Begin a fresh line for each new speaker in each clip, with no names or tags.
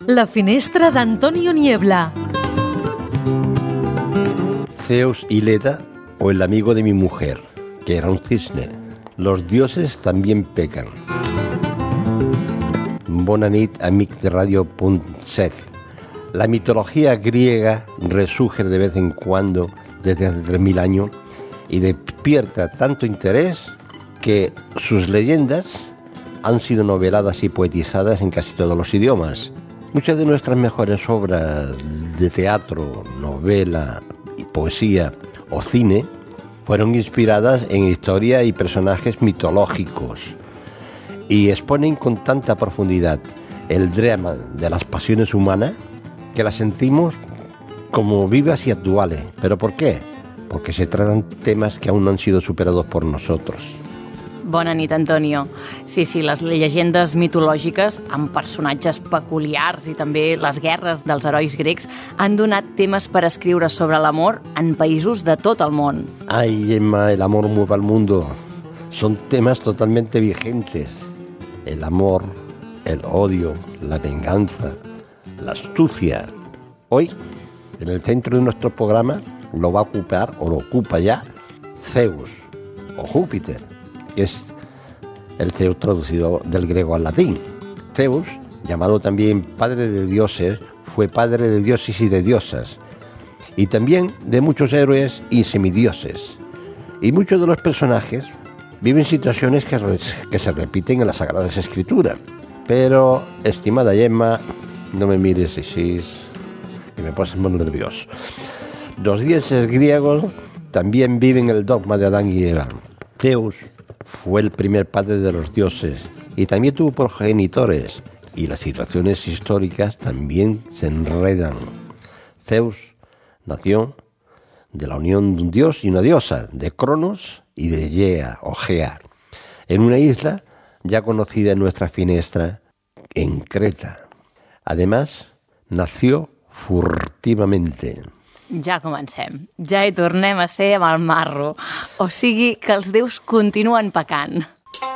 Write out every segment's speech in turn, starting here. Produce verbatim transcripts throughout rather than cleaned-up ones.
La finestra d'Antonio Niebla.
Zeus y Leda, o el amigo de mi mujer, que era un cisne. Los dioses también pecan. Bona nit, amic de radio punt set. La mitología griega resurge de vez en cuando desde hace tres mil años y despierta tanto interés que sus leyendas han sido noveladas y poetizadas en casi todos los idiomas. Muchas de nuestras mejores obras de teatro, novela, poesía o cine fueron inspiradas en historia y personajes mitológicos y exponen con tanta profundidad el drama de las pasiones humanas que las sentimos como vivas y actuales. ¿Pero por qué? Porque se tratan temas que aún no han sido superados por nosotros.
Bona nit, Antonio. Sí, sí, les llegendes mitològiques amb personatges peculiars i també les guerres dels herois grecs han donat temes per escriure sobre l'amor en països de tot el món.
Ay, Emma, el amor mueve al mundo. Son temas totalmente vigentes. El amor, el odio, la venganza, la astucia. Hoy, en el centro de nuestro programa, lo va a ocupar, o lo ocupa ya, Zeus, o Júpiter, que es el Zeus traducido del griego al latín. Zeus, llamado también padre de dioses, fue padre de dioses y de diosas, y también de muchos héroes y semidioses. Y muchos de los personajes viven situaciones que, que se repiten en las Sagradas Escrituras. Pero, estimada Gemma, no me mires así, que me pones muy nervioso. Los dioses griegos también viven el dogma de Adán y Eva. Zeus fue el primer padre de los dioses y también tuvo progenitores, y las situaciones históricas también se enredan. Zeus nació de la unión de un dios y una diosa, de Cronos y de Gea o Gea, en una isla ya conocida en nuestra finestra, en Creta. Además, nació furtivamente.
Ja comencem. Ja hi tornem a ser amb el marro. O sigui que els déus continuen pecant.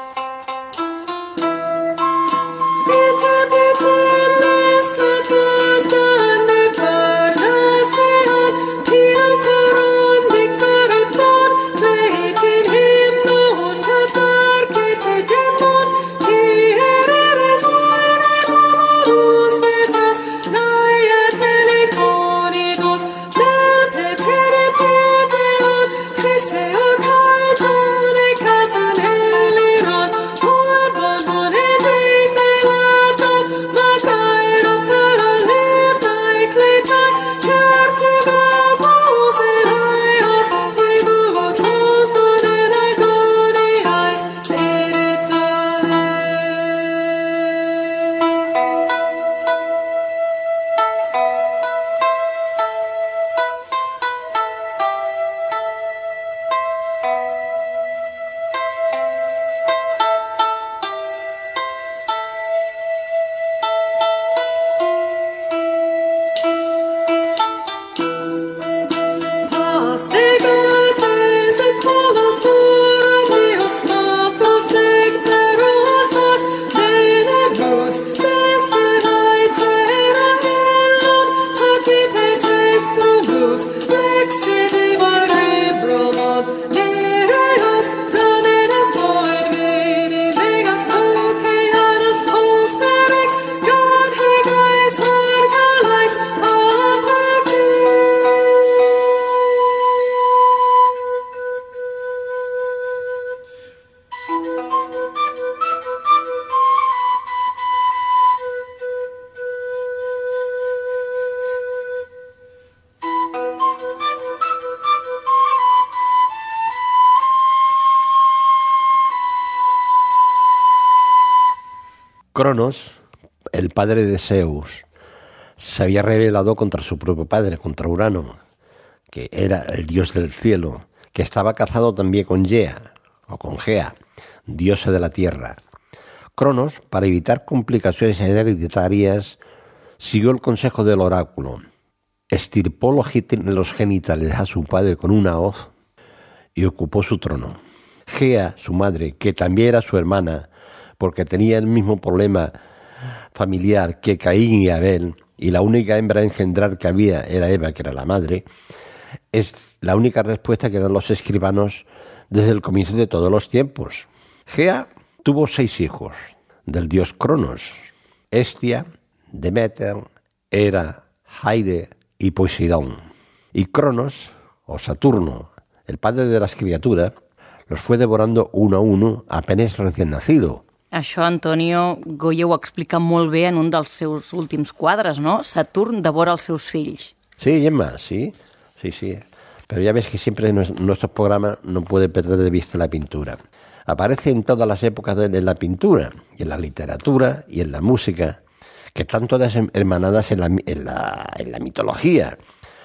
Cronos, el padre de Zeus, se había rebelado contra su propio padre, contra Urano, que era el dios del cielo, que estaba casado también con Gea, o con Gea, diosa de la tierra. Cronos, para evitar complicaciones hereditarias, siguió el consejo del oráculo, estirpó los genitales a su padre con una hoz y ocupó su trono. Gea, su madre, que también era su hermana, porque tenía el mismo problema familiar que Caín y Abel, y la única hembra a engendrar que había era Eva, que era la madre, es la única respuesta que dan los escribanos desde el comienzo de todos los tiempos. Gea tuvo seis hijos del dios Cronos: Hestia, Deméter, Hera, Haide y Poseidón. Y Cronos, o Saturno, el padre de las criaturas, los fue devorando uno a uno apenas recién nacido.
Això, Antonio, Goya ho explica molt bé en un dels seus últims quadres, no? Saturn devora els seus fills.
Sí, Gemma, sí, sí, sí. Pero ya ves que siempre en nuestros programas no puede perder de vista la pintura. Aparece en todas las épocas de, de la pintura, y en la literatura y en la música, que están todas hermanadas en la, en la, en la mitología.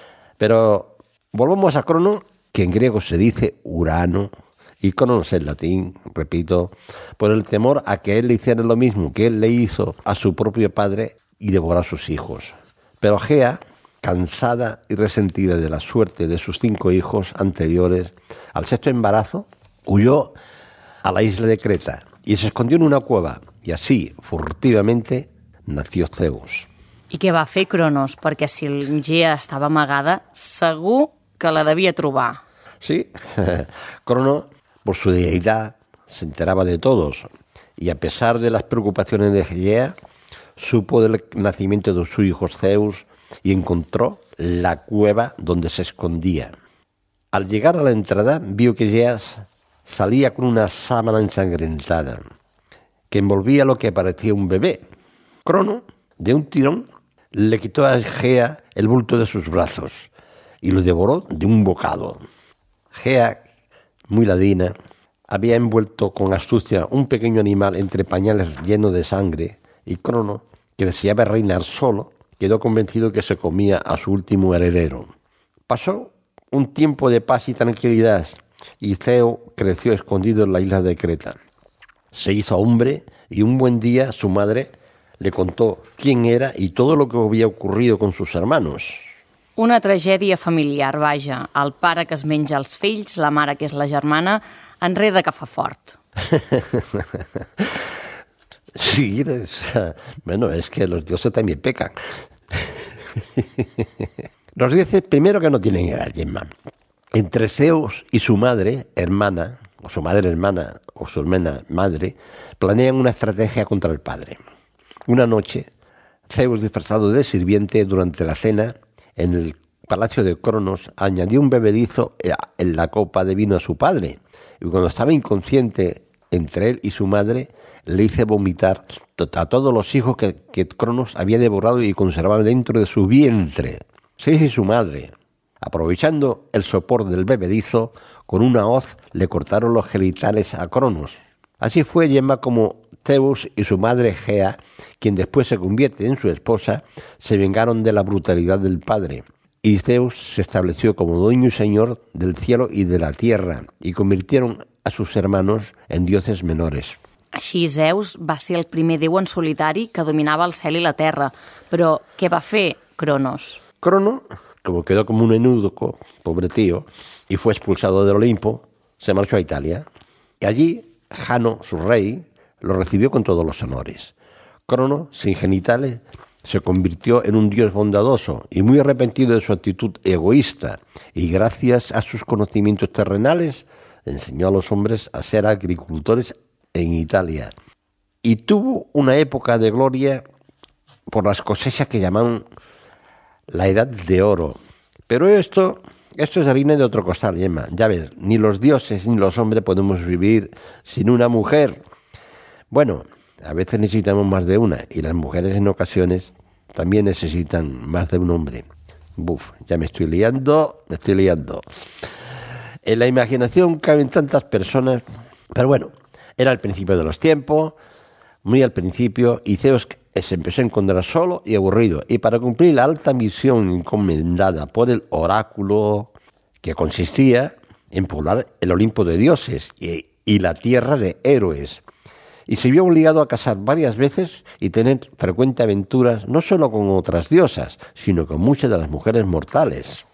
Pero volvamos a Crono, que en griego se dice Urano, y Cronos en latín, repito, por el temor a que él le hiciera lo mismo que él le hizo a su propio padre y devoró a sus hijos. Pero Gea, cansada y resentida de la suerte de sus cinco hijos anteriores, al sexto embarazo, huyó a la isla de Creta y se escondió en una cueva, y así, furtivamente, nació Zeus.
I què va fer Cronos? Perquè si el Gea estava amagada, segur que la devia trobar.
Sí, Crono, por su deidad, se enteraba de todos, y a pesar de las preocupaciones de Gea, supo del nacimiento de su hijo Zeus y encontró la cueva donde se escondía. Al llegar a la entrada, vio que Gea salía con una sábana ensangrentada, que envolvía lo que parecía un bebé. Crono, de un tirón, le quitó a Gea el bulto de sus brazos y lo devoró de un bocado. Gea, muy ladina, había envuelto con astucia un pequeño animal entre pañales lleno de sangre, y Crono, que deseaba reinar solo, quedó convencido que se comía a su último heredero. Pasó un tiempo de paz y tranquilidad, y Zeus creció escondido en la isla de Creta. Se hizo hombre, y un buen día su madre le contó quién era y todo lo que había ocurrido con sus hermanos.
Una tragèdia familiar, vaja. El pare que es menja els fills, la mare que és la germana, enreda que fa fort.
Sí, es, bueno, es que los dioses también pecan. Nos dice primero que no tienen edad, Gemma. Entre Zeus y su madre, hermana, o su madre hermana, o su hermana madre, planean una estrategia contra el padre. Una noche, Zeus, disfrazado de sirviente durante la cena, en el palacio de Cronos, añadió un bebedizo en la copa de vino a su padre, y cuando estaba inconsciente entre él y su madre, le hizo vomitar a todos los hijos que, que Cronos había devorado y conservaba dentro de su vientre. Zeus y su madre, aprovechando el sopor del bebedizo, con una hoz le cortaron los genitales a Cronos. Así fue, Gemma, como Zeus y su madre Gea, quien después se convierte en su esposa, se vengaron de la brutalidad del padre. Y Zeus se estableció como dueño y señor del cielo y de la tierra, y convirtieron a sus hermanos en dioses menores.
Així, Zeus va ser el primer déu en solitari que dominava el cel i la terra. Però què va fer Cronos?
Crono, como quedó como un eunuco, pobre tío, y fue expulsado del Olimpo, se marchó a Italia. Y allí, Jano, su rey, lo recibió con todos los honores. Crono, sin genitales, se convirtió en un dios bondadoso y muy arrepentido de su actitud egoísta, y gracias a sus conocimientos terrenales, enseñó a los hombres a ser agricultores en Italia. Y tuvo una época de gloria por las cosechas que llaman la Edad de Oro. Pero esto, esto es harina de otro costal, Gemma. Ya ves, ni los dioses ni los hombres podemos vivir sin una mujer. Bueno, a veces necesitamos más de una, y las mujeres en ocasiones también necesitan más de un hombre. Buf, ya me estoy liando, me estoy liando. En la imaginación caben tantas personas, pero bueno, era el principio de los tiempos, muy al principio, y Zeus se empezó a encontrar solo y aburrido, y para cumplir la alta misión encomendada por el oráculo, que consistía en poblar el Olimpo de dioses y, y la tierra de héroes, y se vio obligado a casar varias veces y tener frecuentes aventuras no solo con otras diosas, sino con muchas de las mujeres mortales.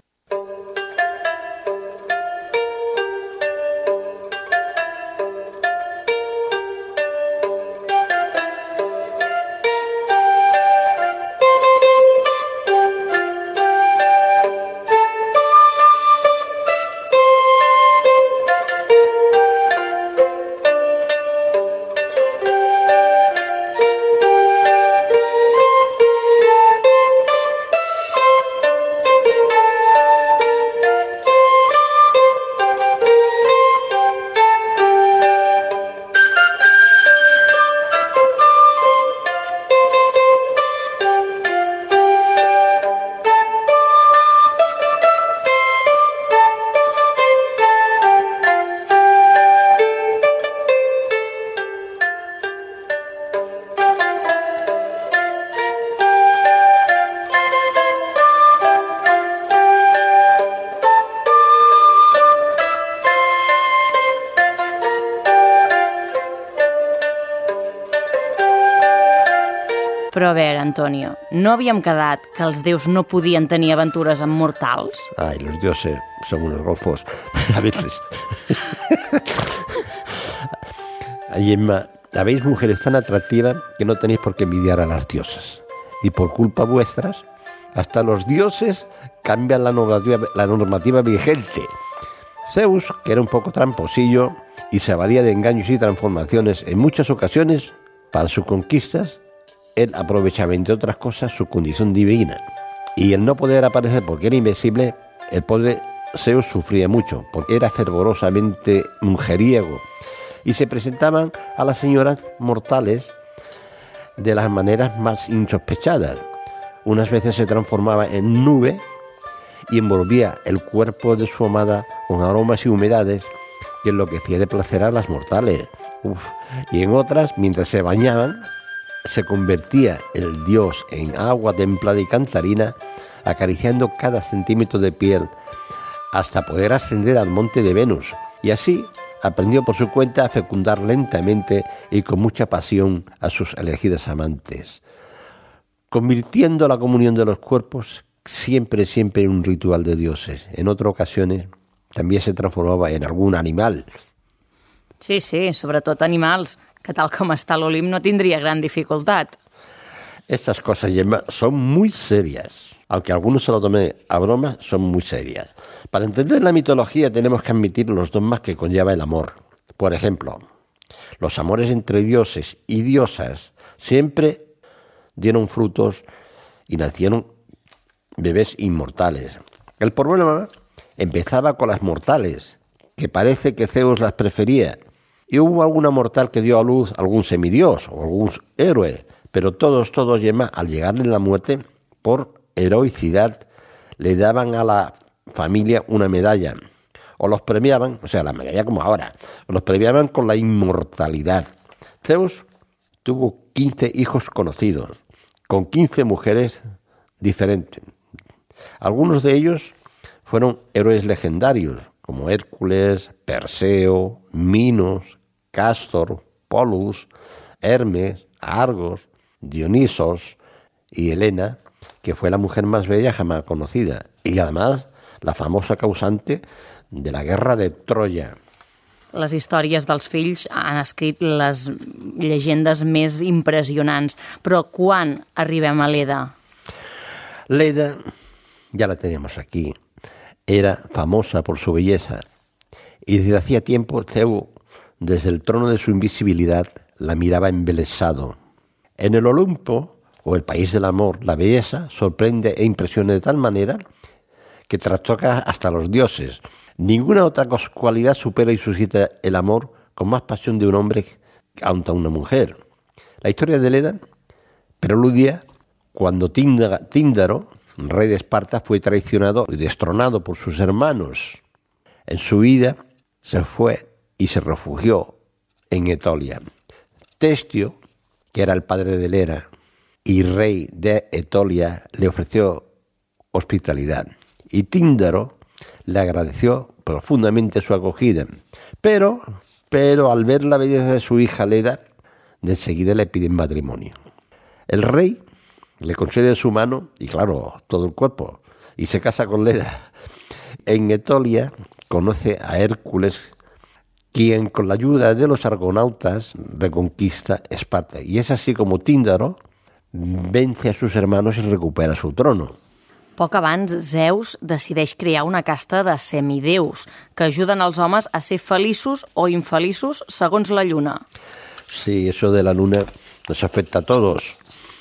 Però a veure, Antonio, no havíem quedat que els déus no podien tenir aventures amb mortals?
Ay, los dioses son unos golfos, a veces. Ay, Emma, habéis mujeres tan atractivas que no tenéis por qué envidiar a las diosas. Y por culpa vuestras, hasta los dioses cambian la normativa, la normativa vigente. Zeus, que era un poco tramposillo y se valía de engaños y transformaciones en muchas ocasiones para sus conquistas, él aprovechaba, entre otras cosas, su condición divina. Y el no poder aparecer porque era invisible, el pobre Zeus sufría mucho, porque era fervorosamente mujeriego. Y se presentaban a las señoras mortales de las maneras más insospechadas. Unas veces se transformaba en nube y envolvía el cuerpo de su amada con aromas y humedades que enloquecía de placer a las mortales. Uf. Y en otras, mientras se bañaban, se convertía el dios en agua templada y cantarina, acariciando cada centímetro de piel, hasta poder ascender al monte de Venus. Y así aprendió por su cuenta a fecundar lentamente y con mucha pasión a sus elegidas amantes, convirtiendo la comunión de los cuerpos siempre, siempre en un ritual de dioses. En otras ocasiones també se transformava en algun animal.
Sí, sí, sobretot animals, que tal com està l'Olimp no tindria gran dificultat.
Estas cosas, Gemma, son muy serias. Aunque algunos se lo tomen a broma, son muy serias. Para entender la mitología tenemos que admitir los dogmas que conlleva el amor. Por ejemplo, los amores entre dioses y diosas siempre dieron frutos y nacieron bebés inmortales. El problema empezaba con las mortales, que parece que Zeus las prefería. Y hubo alguna mortal que dio a luz algún semidios o algún héroe, pero todos, todos, Gemma, al llegarle la muerte, por heroicidad, le daban a la familia una medalla. O los premiaban, o sea, la medalla como ahora, o los premiaban con la inmortalidad. Zeus tuvo quince hijos conocidos, con quince mujeres diferentes. Algunos de ellos fueron héroes legendarios, como Hércules, Perseo, Minos, Cástor, Polus, Hermes, Argos, Dionisos y Helena, que fue la mujer más bella jamás conocida, y además la famosa causante de la guerra de Troya.
Les històries dels fills han escrit les llegendes més impressionants, però quan arribem a Leda?
Leda, ya la teníamos aquí, era famosa por su belleza, y desde hacía tiempo Zeus, desde el trono de su invisibilidad, la miraba embelesado. En el Olimpo, o el país del amor, la belleza sorprende e impresiona de tal manera que trastoca hasta los dioses. Ninguna otra cualidad supera y suscita el amor con más pasión de un hombre que ante una mujer. La historia de Leda preludia cuando Tíndaro, rey de Esparta, fue traicionado y destronado por sus hermanos. En su huida se fue y se refugió en Etolia. Testio, que era el padre de Leda y rey de Etolia, le ofreció hospitalidad. Y Tíndaro le agradeció profundamente su acogida. Pero, pero al ver la belleza de su hija Leda, de enseguida le pide matrimonio. El rey le concede su mano y, claro, todo el cuerpo, y se casa con Leda. En Etolia conoce a Hércules, quien con la ayuda de los argonautas reconquista Esparta. Y es así como Tíndaro vence a sus hermanos y recupera su trono.
Poc abans, Zeus decideix crear una casta de semideus que ajuden als homes a ser feliços o infeliços segons la lluna.
Sí, eso de la luna nos afecta a todos.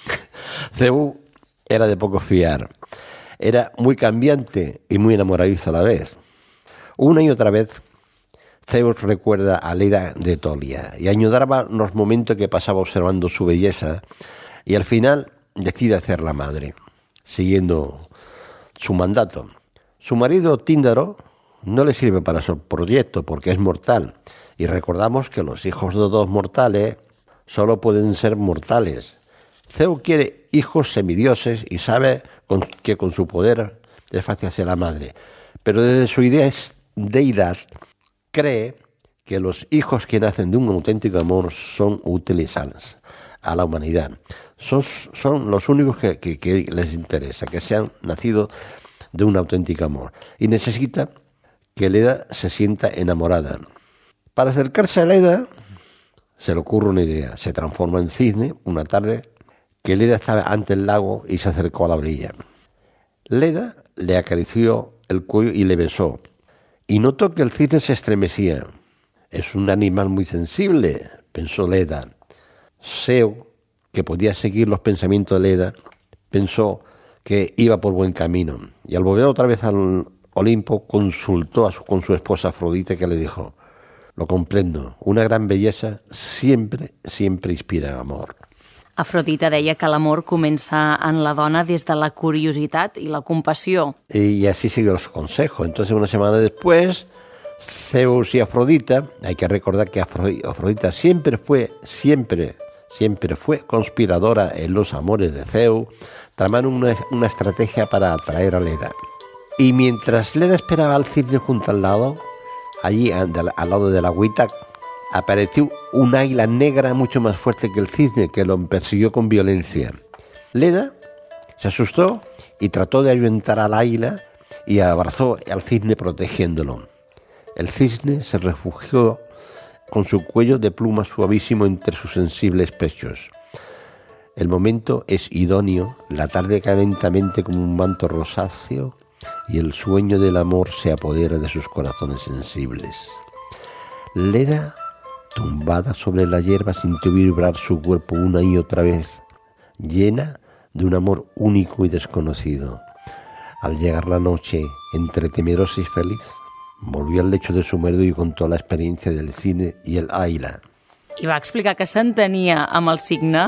Zeus era de poco fiar. Era muy cambiante y muy enamoradizo a la vez. Una y otra vez, Zeus recuerda a Leda de Etolia y añoraba los momentos que pasaba observando su belleza, y al final decide hacerla madre, siguiendo su mandato. Su marido Tíndaro no le sirve para su proyecto porque es mortal, y recordamos que los hijos de dos mortales solo pueden ser mortales. Zeus quiere hijos semidioses y sabe con, que con su poder es fácil hacer la madre, pero desde su idea es deidad cree que los hijos que nacen de un auténtico amor son útiles a, a la humanidad. Son, son los únicos que, que, que les interesa, que sean nacidos de un auténtico amor. Y necesita que Leda se sienta enamorada. Para acercarse a Leda, se le ocurre una idea. Se transforma en cisne una tarde que Leda estaba ante el lago y se acercó a la orilla. Leda le acarició el cuello y le besó. Y notó que el cisne se estremecía. Es un animal muy sensible, pensó Leda. Zeus, que podía seguir los pensamientos de Leda, pensó que iba por buen camino. Y al volver otra vez al Olimpo, consultó a su, con su esposa Afrodita, que le dijo: lo comprendo, una gran belleza siempre, siempre inspira amor.
Afrodita deia que l'amor comença en la dona des de la curiositat i la compassió.
Y así siguió los consejos. Entonces, una semana después, Zeus y Afrodita, hay que recordar que Afrodita siempre fue, siempre, siempre fue conspiradora en los amores de Zeus, tramaron una, una estrategia para atraer a Leda. Y mientras Leda esperaba al cisne junto al lado, allí al, al lado de la agüita, apareció un águila negra mucho más fuerte que el cisne, que lo persiguió con violencia. Leda se asustó y trató de ahuyentar al águila y abrazó al cisne protegiéndolo. El cisne se refugió con su cuello de pluma suavísimo entre sus sensibles pechos. El momento es idóneo, la tarde cae lentamente como un manto rosáceo y el sueño del amor se apodera de sus corazones sensibles. Leda, tumbada sobre la hierba, sintió vibrar su cuerpo una y otra vez, llena de un amor único y desconocido. Al llegar la noche, entre temerosa y feliz, volvió al lecho de su marido y contó la experiencia del cisne y el águila.
I va explicar que s'entenia amb el cigne?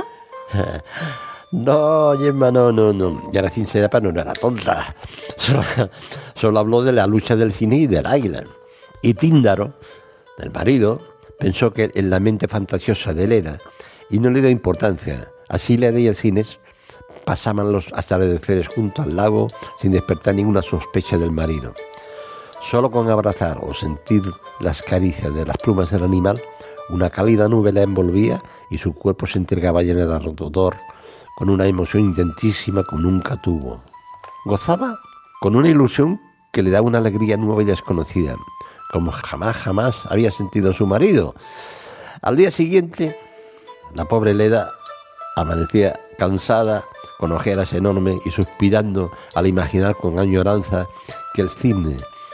No, Gemma, no, no, no. Ya era sincera, pero no era tonta. Solo, solo habló de la lucha del cisne y del águila. Y Tíndaro, el marido, pensó que en la mente fantasiosa de Leda y no le dio importancia. Así Leda y el cisne pasaban los atardeceres junto al lago sin despertar ninguna sospecha del marido. Solo con abrazar o sentir las caricias de las plumas del animal, una cálida nube la envolvía y su cuerpo se entregaba lleno de ardor, con una emoción intensísima como nunca tuvo. Gozaba con una ilusión que le daba una alegría nueva y desconocida, como jamás, jamás había sentido su marido. Al día siguiente, la pobre Leda amanecía cansada, con ojeras enormes y suspirando al imaginar con añoranza que el cisne,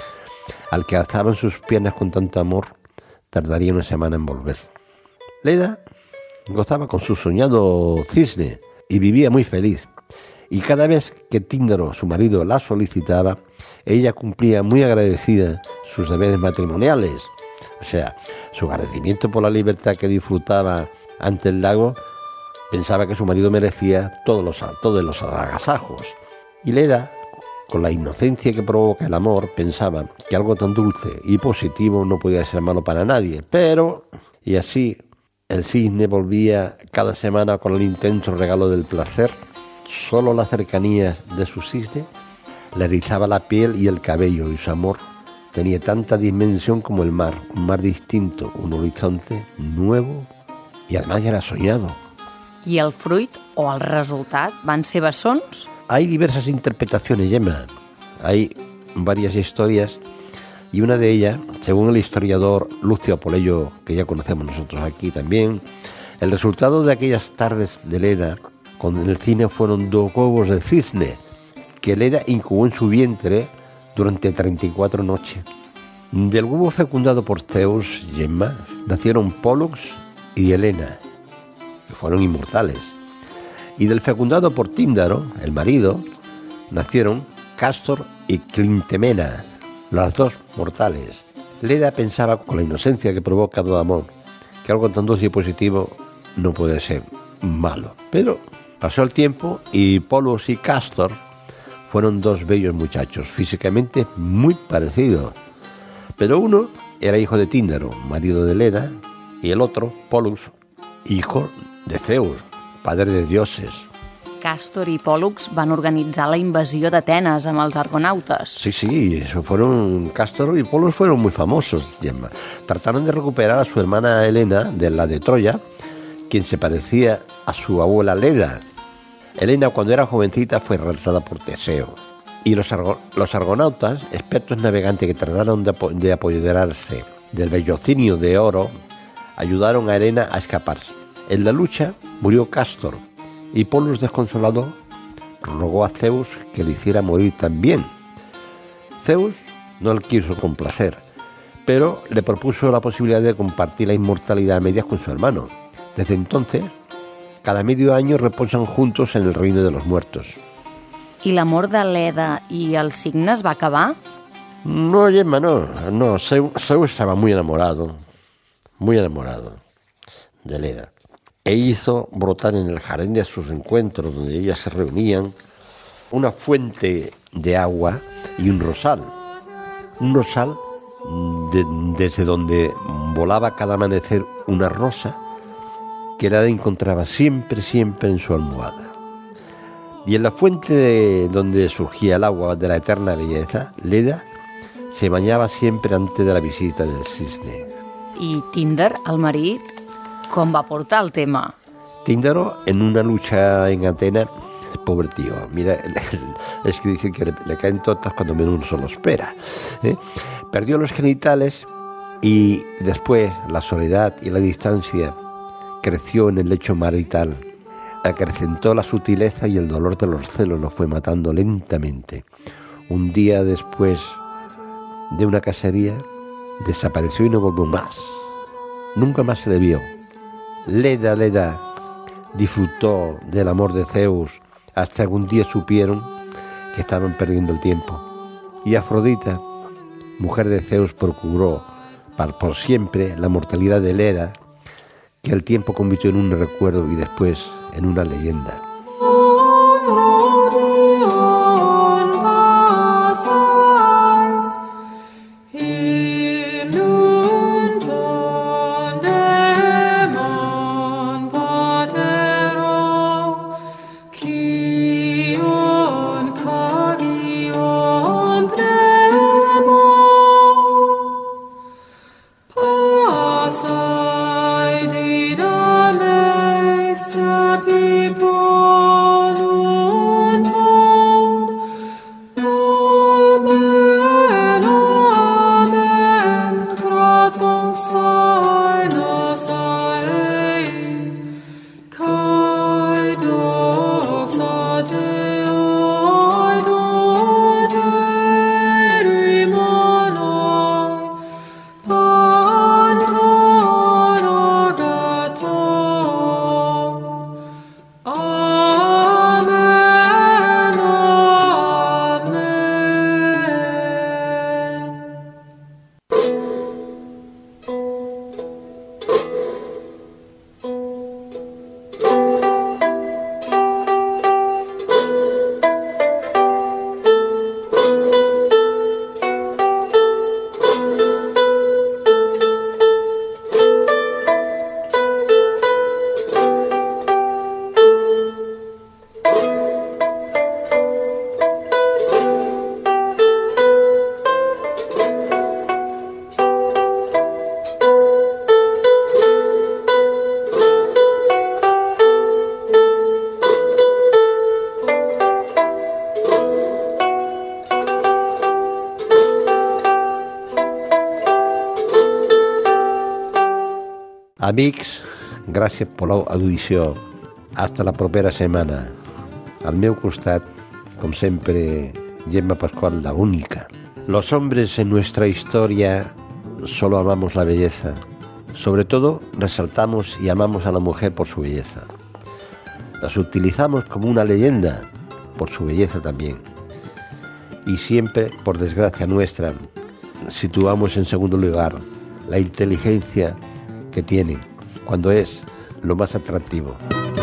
al que alzaban sus piernas con tanto amor, tardaría una semana en volver. Leda gozaba con su soñado cisne y vivía muy feliz. Y cada vez que Tíndaro, su marido, la solicitaba, ella cumplía muy agradecida sus deberes matrimoniales. O sea, su agradecimiento por la libertad que disfrutaba ante el lago, pensaba que su marido merecía todos los, todos los agasajos. Y Leda, con la inocencia que provoca el amor, pensaba que algo tan dulce y positivo no podía ser malo para nadie. Pero, y así, el cisne volvía cada semana con el intenso regalo del placer. Solo la cercanía de su cisne le erizaba la piel y el cabello, y su amor tenía tanta dimensión como el mar, un mar distinto, un horizonte nuevo, y además ya era soñado.
I el fruit o el resultat van ser bessons?
Hay diversas interpretaciones, Gemma. Hay varias historias y una de ellas, según el historiador Lucio Apoleyo, que ya conocemos nosotros aquí también, el resultado de aquellas tardes de Leda con el cisne fueron dos huevos de cisne que Leda incubó en su vientre durante treinta y cuatro noches. Del huevo fecundado por Zeus, Gemma, nacieron Pólux y Helena, que fueron inmortales. Y del fecundado por Tíndaro, el marido, nacieron Cástor y Clintemena, las dos mortales. Leda pensaba, con la inocencia que provoca todo amor, que algo tan dulce y positivo no puede ser malo. Pero pasó el tiempo y Pólux y Cástor fueron dos bellos muchachos, físicamente muy parecidos. Pero uno era hijo de Tíndaro, marido de Leda, y el otro, Pólux, hijo de Zeus, padre de dioses.
Càstor i Pòl·lux van organitzar la invasió d'Atenes amb els argonautes.
Sí, sí, eso fueron, Cástor y Pólux fueron muy famosos, Gemma. Trataron de recuperar a su hermana Helena, de la de Troya, quien se parecía a su abuela Leda. Helena, cuando era jovencita, fue raptada por Teseo. Y los, argo, los argonautas, expertos navegantes que trataron de, apo de apoderarse del vellocinio de oro, ayudaron a Helena a escaparse. En la lucha murió Cástor, y Pólux, desconsolado, rogó a Zeus que le hiciera morir también. Zeus no le quiso complacer, pero le propuso la posibilidad de compartir la inmortalidad a medias con su hermano. Desde entonces, cada medio año reposan juntos en el reino de los muertos.
I l'amor de Leda i els cignes va acabar?
No, Gemma, no. no Zeus, Zeus estaba muy enamorado, muy enamorado de Leda. E hizo brotar en el jardín de sus encuentros, donde ellas se reunían, una fuente de agua y un rosal. Un rosal de, desde donde volaba cada amanecer una rosa que Leda encontraba siempre, siempre en su almohada. Y en la fuente de donde surgía el agua de la eterna belleza, Leda se bañaba siempre antes de la visita del cisne.
I Tíndar, el marit, com va portar el tema?
Tíndaro, en una lucha en Atenas, pobre tío, mira, es que dicen que le, le caen totas cuando menos uno se lo espera, ¿eh? Perdió los genitales y después la soledad y la distancia creció en el lecho marital. Acrecentó la sutileza y el dolor de los celos lo fue matando lentamente. Un día después de una cacería, desapareció y no volvió más. Nunca más se le vio. Leda, Leda, disfrutó del amor de Zeus hasta que un día supieron que estaban perdiendo el tiempo. Y Afrodita, mujer de Zeus, procuró para por siempre la mortalidad de Leda, que el tiempo convirtió en un recuerdo y después en una leyenda. Amics, gràcies per l'audició. Hasta la propera setmana. Al meu costat, com sempre, Gemma Pascual, la única. Los hombres en nuestra historia solo amamos la belleza. Sobre todo, resaltamos y amamos a la mujer por su belleza. Las utilizamos como una leyenda por su belleza también. Y siempre, por desgracia nuestra, situamos en segundo lugar la inteligencia que tiene cuando es lo más atractivo.